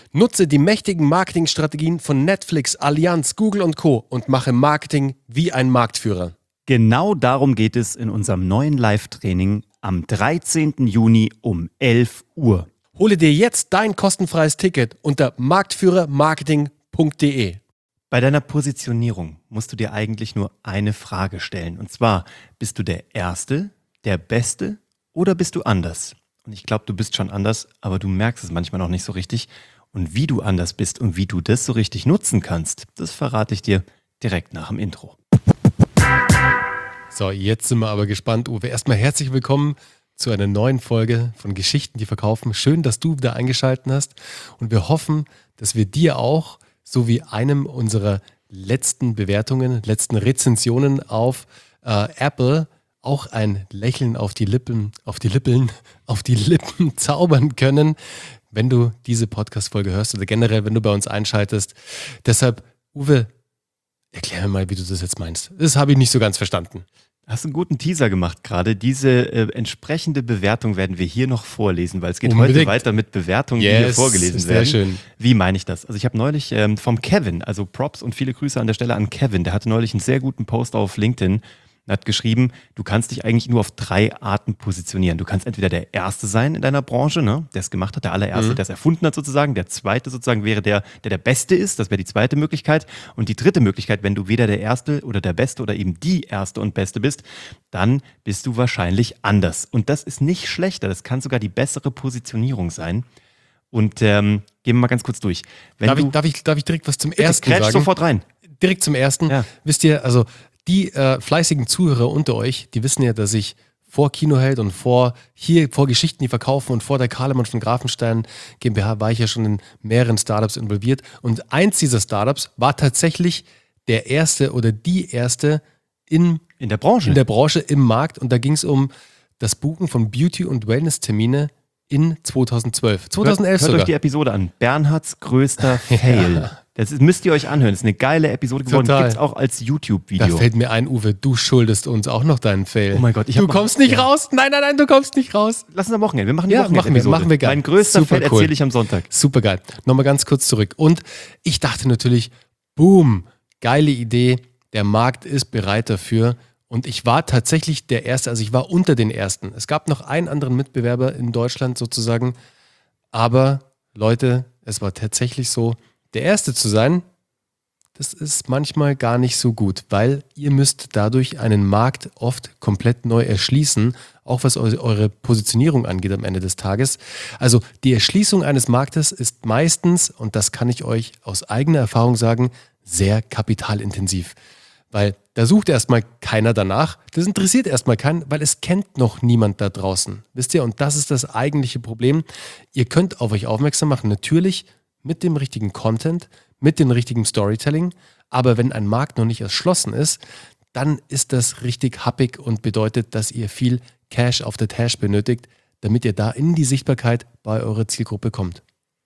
Nutze die mächtigen Marketingstrategien von Netflix, Allianz, Google und Co. und mache Marketing wie ein Marktführer. Genau darum geht es in unserem neuen Live-Training am 13. Juni um 11 Uhr. Hole dir jetzt dein kostenfreies Ticket unter marktführermarketing.de. Bei deiner Positionierung musst du dir eigentlich nur eine Frage stellen. Und zwar, bist du der Erste, der Beste oder bist du anders? Und ich glaube, du bist schon anders, aber du merkst es manchmal noch nicht so richtig. Und wie du anders bist und wie du das so richtig nutzen kannst, das verrate ich dir direkt nach dem Intro. So, jetzt sind wir aber gespannt, Uwe. Erstmal herzlich willkommen zu einer neuen Folge von Geschichten, die verkaufen. Schön, dass du wieder eingeschaltet hast. Und wir hoffen, dass wir dir auch, so wie einem unserer letzten Bewertungen, letzten Rezensionen auf Apple, auch ein Lächeln auf die Lippen zaubern können, wenn du diese Podcast-Folge hörst oder generell, wenn du bei uns einschaltest. Deshalb, Uwe, erklär mir mal, wie du das jetzt meinst. Das habe ich nicht so ganz verstanden. Hast einen guten Teaser gemacht gerade. Diese entsprechende Bewertung werden wir hier noch vorlesen, weil es geht heute weiter mit Bewertungen, die hier vorgelesen werden. Sehr schön. Wie meine ich das? Also ich habe neulich vom Kevin, also Props und viele Grüße an der Stelle an Kevin, der hatte neulich einen sehr guten Post auf LinkedIn, hat geschrieben, du kannst dich eigentlich nur auf 3 Arten positionieren. Du kannst entweder der Erste sein in deiner Branche, ne, der es gemacht hat, der allererste, der es erfunden hat sozusagen. Der Zweite sozusagen wäre der Beste ist. Das wäre die zweite Möglichkeit. Und die dritte Möglichkeit, wenn du weder der Erste oder der Beste oder eben die Erste und Beste bist, dann bist du wahrscheinlich anders. Und das ist nicht schlechter. Das kann sogar die bessere Positionierung sein. Und gehen wir mal ganz kurz durch. Darf ich direkt was zum Ersten sagen? Sofort rein. Direkt zum Ersten. Ja. Wisst ihr, also die fleißigen Zuhörer unter euch, die wissen ja, dass ich vor Kinoheld und vor Geschichten, die verkaufen und vor der Kahlemann von Grafenstein GmbH war ich ja schon in mehreren Startups involviert. Und eins dieser Startups war tatsächlich der erste oder die erste in der Branche, im Markt. Und da ging es um das Buchen von Beauty- und Wellness-Termine in 2012. 2011 sogar. Hört euch die Episode an. Bernhards größter Fail. Ja. Das müsst ihr euch anhören. Das ist eine geile Episode geworden. Gibt es auch als YouTube-Video. Da fällt mir ein, Uwe, du schuldest uns auch noch deinen Fail. Oh mein Gott. Du kommst nicht raus. Nein, du kommst nicht raus. Lass uns am Wochenende. Wir machen die Wochenende-Episode. Machen wir geil. Mein größter Fail erzähle ich am Sonntag. Super geil. Nochmal ganz kurz zurück. Und ich dachte natürlich, boom, geile Idee. Der Markt ist bereit dafür. Und ich war tatsächlich der Erste, also ich war unter den Ersten. Es gab noch einen anderen Mitbewerber in Deutschland sozusagen. Aber Leute, es war tatsächlich so, der Erste zu sein, das ist manchmal gar nicht so gut, weil ihr müsst dadurch einen Markt oft komplett neu erschließen, auch was eure Positionierung angeht am Ende des Tages. Also die Erschließung eines Marktes ist meistens, und das kann ich euch aus eigener Erfahrung sagen, sehr kapitalintensiv. Weil da sucht erstmal keiner danach, das interessiert erstmal keinen, weil es kennt noch niemand da draußen. Wisst ihr, und das ist das eigentliche Problem. Ihr könnt auf euch aufmerksam machen, natürlich mit dem richtigen Content, mit dem richtigen Storytelling, aber wenn ein Markt noch nicht erschlossen ist, dann ist das richtig happig und bedeutet, dass ihr viel Cash auf der Tasche benötigt, damit ihr da in die Sichtbarkeit bei eurer Zielgruppe kommt.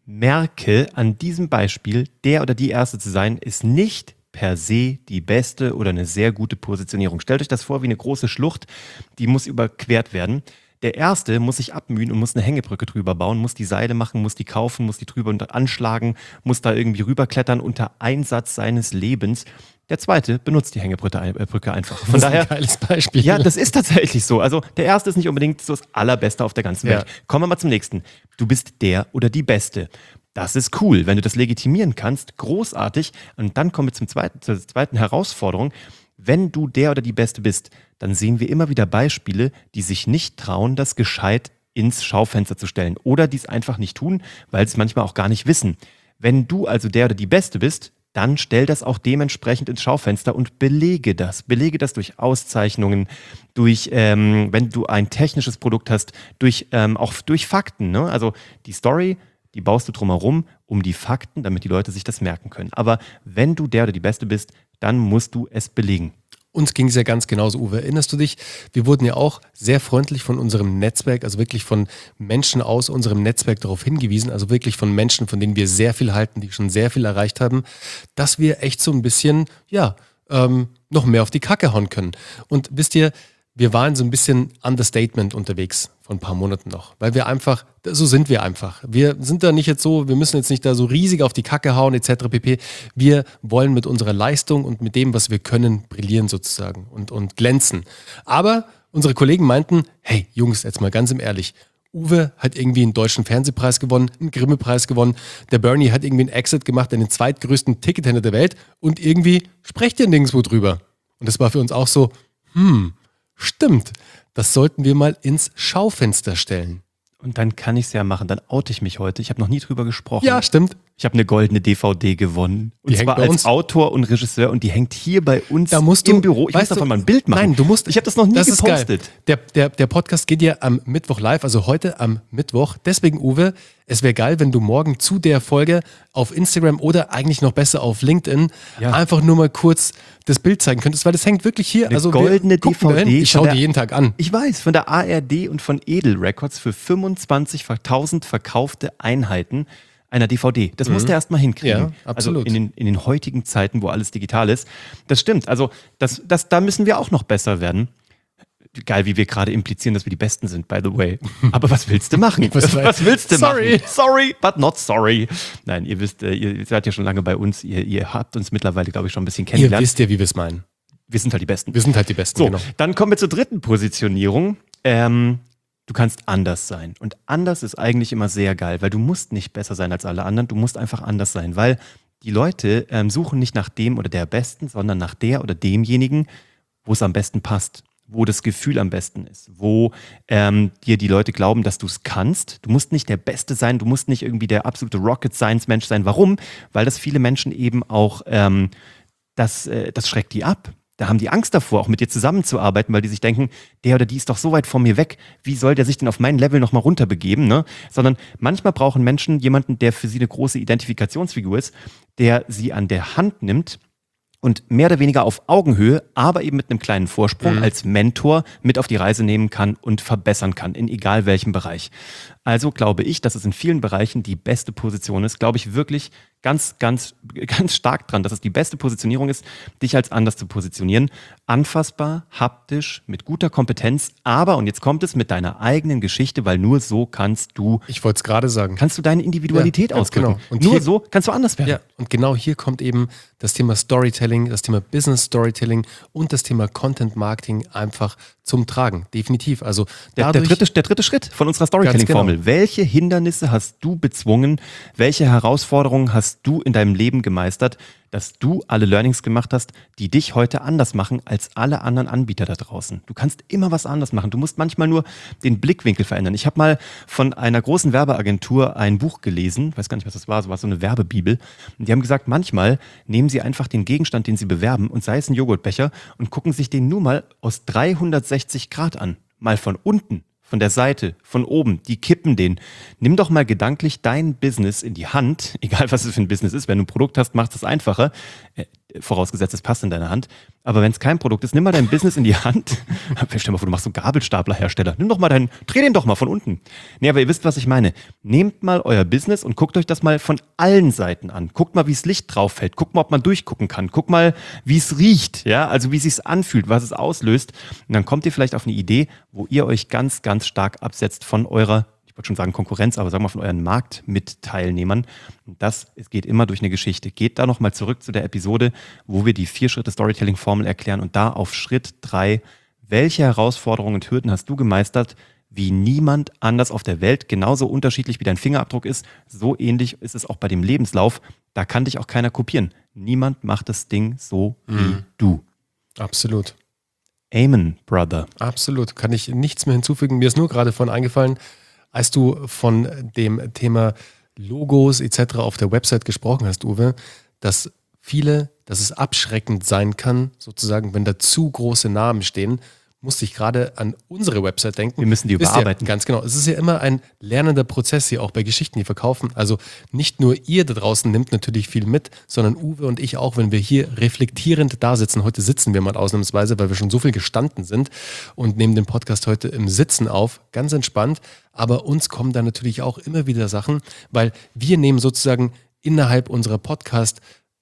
Merke an diesem Beispiel, der oder die Erste zu sein, ist nicht per se die beste oder eine sehr gute Positionierung. Stellt euch das vor wie eine große Schlucht, die muss überquert werden. Der Erste muss sich abmühen und muss eine Hängebrücke drüber bauen, muss die Seile machen, muss die kaufen, muss die drüber anschlagen, muss da irgendwie rüberklettern unter Einsatz seines Lebens. Der Zweite benutzt die Hängebrücke einfach. Von daher, ein geiles Beispiel. Ja, das ist tatsächlich so. Also der Erste ist nicht unbedingt so das Allerbeste auf der ganzen Welt. Kommen wir mal zum nächsten. Du bist der oder die Beste. Das ist cool, wenn du das legitimieren kannst, großartig. Und dann kommen wir zur zweiten Herausforderung. Wenn du der oder die Beste bist, dann sehen wir immer wieder Beispiele, die sich nicht trauen, das gescheit ins Schaufenster zu stellen oder die es einfach nicht tun, weil sie es manchmal auch gar nicht wissen. Wenn du also der oder die Beste bist, dann stell das auch dementsprechend ins Schaufenster und belege das. Belege das durch Auszeichnungen, durch, wenn du ein technisches Produkt hast, auch durch Fakten. Ne? Also die Story, die baust du drumherum um die Fakten, damit die Leute sich das merken können. Aber wenn du der oder die Beste bist, dann musst du es belegen. Uns ging es ja ganz genauso, Uwe. Erinnerst du dich? Wir wurden ja auch sehr freundlich von unserem Netzwerk, also wirklich von Menschen aus unserem Netzwerk darauf hingewiesen, also wirklich von Menschen, von denen wir sehr viel halten, die schon sehr viel erreicht haben, dass wir echt so ein bisschen, noch mehr auf die Kacke hauen können. Und wisst ihr, wir waren so ein bisschen Understatement unterwegs vor ein paar Monaten noch, weil wir einfach, so sind wir einfach. Wir sind da nicht jetzt so, wir müssen jetzt nicht da so riesig auf die Kacke hauen etc. pp. Wir wollen mit unserer Leistung und mit dem, was wir können, brillieren sozusagen und glänzen. Aber unsere Kollegen meinten, hey Jungs, jetzt mal ganz im Ehrlich, Uwe hat irgendwie einen deutschen Fernsehpreis gewonnen, einen Grimme-Preis gewonnen, der Bernie hat irgendwie einen Exit gemacht, den zweitgrößten Tickethändler der Welt und irgendwie sprecht ihr nirgendwo drüber. Und das war für uns auch so, stimmt, das sollten wir mal ins Schaufenster stellen. Und dann kann ich es ja machen, dann oute ich mich heute. Ich habe noch nie drüber gesprochen. Ja, stimmt. Ich habe eine goldene DVD gewonnen. Und Die hängt zwar bei als uns. Autor und Regisseur und die hängt hier bei uns Da musst du, im Büro. Ich muss davon mal ein Bild machen. Nein, du musst. Ich habe das noch nie gepostet. Ist geil. Der Podcast geht ja am Mittwoch live, also heute am Mittwoch. Deswegen, Uwe, es wäre geil, wenn du morgen zu der Folge auf Instagram oder eigentlich noch besser auf LinkedIn einfach nur mal kurz das Bild zeigen könntest, weil das hängt wirklich hier. Eine also goldene DVD. Ich schaue die jeden Tag an. Ich weiß, von der ARD und von Edel Records für 25.000 verkaufte Einheiten einer DVD. Das musst du erst mal hinkriegen. Ja, absolut. Also in den heutigen Zeiten, wo alles digital ist. Das stimmt. Also da müssen wir auch noch besser werden. Geil, wie wir gerade implizieren, dass wir die Besten sind, by the way. Aber was willst du machen? Was willst du machen? Sorry, but not sorry. Nein, ihr wisst, ihr seid ja schon lange bei uns. Ihr habt uns mittlerweile, glaube ich, schon ein bisschen kennengelernt. Ihr wisst ja, wie wir es meinen. Wir sind halt die Besten. Wir sind halt die Besten, So, genau. dann kommen wir zur dritten Positionierung. Du kannst anders sein. Und anders ist eigentlich immer sehr geil, weil du musst nicht besser sein als alle anderen, du musst einfach anders sein, weil die Leute suchen nicht nach dem oder der Besten, sondern nach der oder demjenigen, wo es am besten passt, wo das Gefühl am besten ist, wo dir die Leute glauben, dass du es kannst. Du musst nicht der Beste sein, du musst nicht irgendwie der absolute Rocket-Science-Mensch sein. Warum? Weil das viele Menschen eben auch, das schreckt die ab. Da haben die Angst davor, auch mit dir zusammenzuarbeiten, weil die sich denken, der oder die ist doch so weit von mir weg, wie soll der sich denn auf mein Level nochmal runterbegeben? Ne? Sondern manchmal brauchen Menschen jemanden, der für sie eine große Identifikationsfigur ist, der sie an der Hand nimmt und mehr oder weniger auf Augenhöhe, aber eben mit einem kleinen Vorsprung als Mentor mit auf die Reise nehmen kann und verbessern kann, in egal welchem Bereich. Also glaube ich, dass es in vielen Bereichen die beste Position ist, glaube ich wirklich ganz, ganz, ganz stark dran, dass es die beste Positionierung ist, dich als anders zu positionieren. Anfassbar, haptisch, mit guter Kompetenz, aber, und jetzt kommt es, mit deiner eigenen Geschichte, weil nur so kannst du deine Individualität ausdrücken. Genau. Und nur hier, so kannst du anders werden. Ja, und genau hier kommt eben das Thema Storytelling, das Thema Business Storytelling und das Thema Content Marketing einfach zum Tragen. Definitiv. Also Der dritte Schritt von unserer Storytelling-Formel. Genau. Welche Hindernisse hast du bezwungen? Welche Herausforderungen hast du in deinem Leben gemeistert, dass du alle Learnings gemacht hast, die dich heute anders machen als alle anderen Anbieter da draußen? Du kannst immer was anders machen. Du musst manchmal nur den Blickwinkel verändern. Ich habe mal von einer großen Werbeagentur ein Buch gelesen, weiß gar nicht, was das war, so eine Werbebibel. Und die haben gesagt, manchmal nehmen sie einfach den Gegenstand, den sie bewerben, und sei es ein Joghurtbecher, und gucken sich den nur mal aus 360 Grad an. Mal von unten, von der Seite, von oben, die kippen den. Nimm doch mal gedanklich dein Business in die Hand, egal was es für ein Business ist. Wenn du ein Produkt hast, macht es einfacher, vorausgesetzt, es passt in deine Hand. Aber wenn es kein Produkt ist, nimm mal dein Business in die Hand. Stell dir mal vor, du machst so Gabelstaplerhersteller. Dreh den doch mal von unten. Nee, aber ihr wisst, was ich meine. Nehmt mal euer Business und guckt euch das mal von allen Seiten an. Guckt mal, wie das Licht drauf fällt. Guckt mal, ob man durchgucken kann. Guckt mal, wie es riecht. Ja, also wie es sich anfühlt, was es auslöst. Und dann kommt ihr vielleicht auf eine Idee, wo ihr euch ganz, ganz stark absetzt von eurer, ich wollte schon sagen Konkurrenz, aber sagen wir von euren Marktmitteilnehmern. Und es geht immer durch eine Geschichte. Geht da nochmal zurück zu der Episode, wo wir die 4-Schritte-Storytelling-Formel erklären und da auf Schritt 3, welche Herausforderungen und Hürden hast du gemeistert, wie niemand anders auf der Welt, genauso unterschiedlich wie dein Fingerabdruck ist, so ähnlich ist es auch bei dem Lebenslauf. Da kann dich auch keiner kopieren. Niemand macht das Ding so wie du. Absolut. Amen, Brother. Absolut. Kann ich nichts mehr hinzufügen. Mir ist nur gerade von eingefallen, als du von dem Thema Logos etc. auf der Website gesprochen hast, Uwe, dass es abschreckend sein kann, sozusagen, wenn da zu große Namen stehen, musste ich gerade an unsere Website denken. Wir müssen die überarbeiten. Ja, ganz genau. Es ist ja immer ein lernender Prozess hier auch bei Geschichten, die verkaufen. Also nicht nur ihr da draußen nimmt natürlich viel mit, sondern Uwe und ich auch, wenn wir hier reflektierend da sitzen. Heute sitzen wir mal ausnahmsweise, weil wir schon so viel gestanden sind und nehmen den Podcast heute im Sitzen auf. Ganz entspannt. Aber uns kommen da natürlich auch immer wieder Sachen, weil wir nehmen sozusagen innerhalb unserer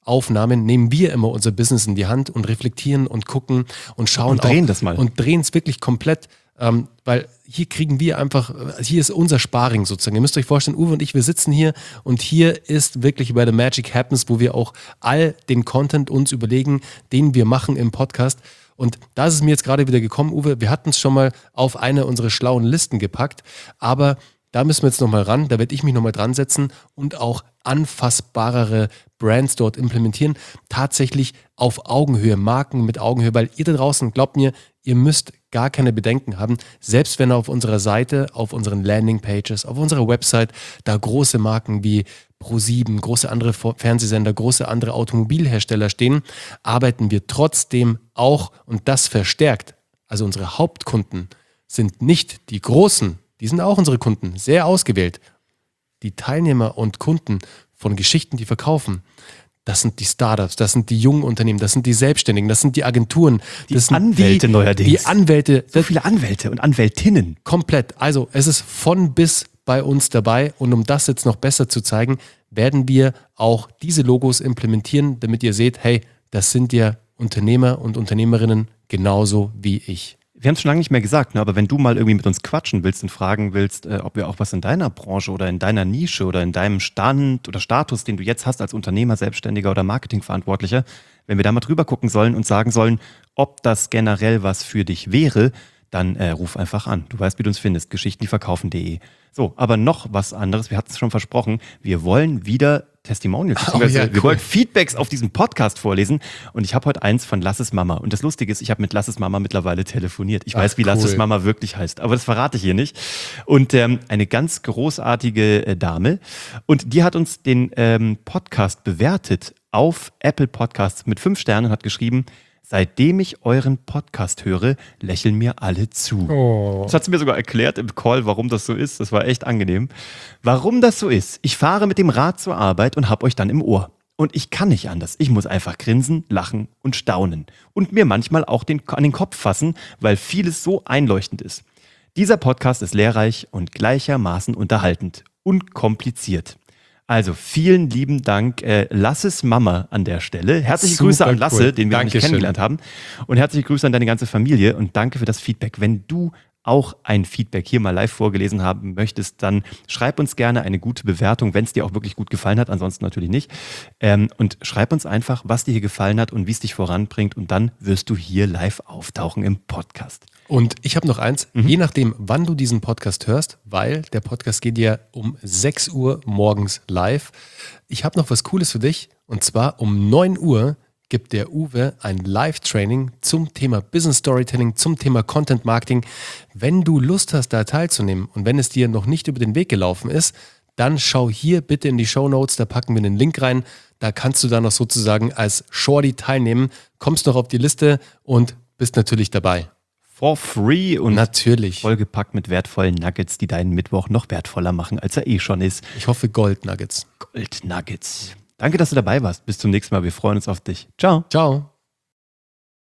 Aufnahmen nehmen wir immer unser Business in die Hand und reflektieren und gucken und schauen und drehen das mal. Und drehen es wirklich komplett, weil hier kriegen wir einfach, hier ist unser Sparring sozusagen. Ihr müsst euch vorstellen, Uwe und ich, wir sitzen hier und hier ist wirklich bei The Magic Happens, wo wir auch all den Content uns überlegen, den wir machen im Podcast. Und da ist es mir jetzt gerade wieder gekommen, Uwe, wir hatten es schon mal auf eine unserer schlauen Listen gepackt, aber da müssen wir jetzt nochmal ran, da werde ich mich nochmal dran setzen und auch anfassbarere Brands dort implementieren. Tatsächlich auf Augenhöhe, Marken mit Augenhöhe, weil ihr da draußen, glaubt mir, ihr müsst gar keine Bedenken haben, selbst wenn auf unserer Seite, auf unseren Landingpages, auf unserer Website da große Marken wie Pro7, große andere Fernsehsender, große andere Automobilhersteller stehen, arbeiten wir trotzdem auch und das verstärkt. Also unsere Hauptkunden sind nicht die großen, die sind auch unsere Kunden, sehr ausgewählt. Die Teilnehmer und Kunden von Geschichten, die verkaufen, das sind die Startups, das sind die jungen Unternehmen, das sind die Selbstständigen, das sind die Agenturen. Das sind Anwälte neuerdings. Die Anwälte. So viele Anwälte und Anwältinnen. Komplett. Also es ist von bis bei uns dabei und um das jetzt noch besser zu zeigen, werden wir auch diese Logos implementieren, damit ihr seht, hey, das sind ja Unternehmer und Unternehmerinnen genauso wie ich. Wir haben es schon lange nicht mehr gesagt, ne? Aber wenn du mal irgendwie mit uns quatschen willst und fragen willst, ob wir auch was in deiner Branche oder in deiner Nische oder in deinem Stand oder Status, den du jetzt hast als Unternehmer, Selbstständiger oder Marketingverantwortlicher, wenn wir da mal drüber gucken sollen und sagen sollen, ob das generell was für dich wäre, dann ruf einfach an. Du weißt, wie du uns findest, geschichtendieverkaufen.de. So, aber noch was anderes, wir hatten es schon versprochen, wir wollen wieder Testimonials, wir wollen Feedbacks auf diesem Podcast vorlesen und ich habe heute eins von Lasses Mama und das Lustige ist, ich habe mit Lasses Mama mittlerweile telefoniert. Ich weiß, wie Lasses Mama wirklich heißt, aber das verrate ich hier nicht. Und eine ganz großartige Dame und die hat uns den Podcast bewertet auf Apple Podcasts mit 5 Sternen und hat geschrieben, seitdem ich euren Podcast höre, lächeln mir alle zu. Oh. Das hat sie mir sogar erklärt im Call, warum das so ist. Das war echt angenehm. Warum das so ist? Ich fahre mit dem Rad zur Arbeit und hab euch dann im Ohr. Und ich kann nicht anders. Ich muss einfach grinsen, lachen und staunen. Und mir manchmal auch an den Kopf fassen, weil vieles so einleuchtend ist. Dieser Podcast ist lehrreich und gleichermaßen unterhaltend und kompliziert. Also vielen lieben Dank, Lasses Mama an der Stelle. Herzliche Grüße an Lasse, den wir noch nicht kennengelernt haben. Und herzliche Grüße an deine ganze Familie und danke für das Feedback. Wenn du auch ein Feedback hier mal live vorgelesen haben möchtest, dann schreib uns gerne eine gute Bewertung, wenn es dir auch wirklich gut gefallen hat, ansonsten natürlich nicht. Und schreib uns einfach, was dir hier gefallen hat und wie es dich voranbringt und dann wirst du hier live auftauchen im Podcast. Und ich habe noch eins, je nachdem, wann du diesen Podcast hörst, weil der Podcast geht ja um 6 Uhr morgens live. Ich habe noch was Cooles für dich und zwar um 9 Uhr gibt der Uwe ein Live-Training zum Thema Business Storytelling, zum Thema Content Marketing. Wenn du Lust hast, da teilzunehmen und wenn es dir noch nicht über den Weg gelaufen ist, dann schau hier bitte in die Shownotes, da packen wir einen Link rein. Da kannst du dann noch sozusagen als Shorty teilnehmen, kommst noch auf die Liste und bist natürlich dabei. For free und natürlich vollgepackt mit wertvollen Nuggets, die deinen Mittwoch noch wertvoller machen, als er eh schon ist. Ich hoffe Gold-Nuggets. Gold-Nuggets. Danke, dass du dabei warst. Bis zum nächsten Mal. Wir freuen uns auf dich. Ciao. Ciao.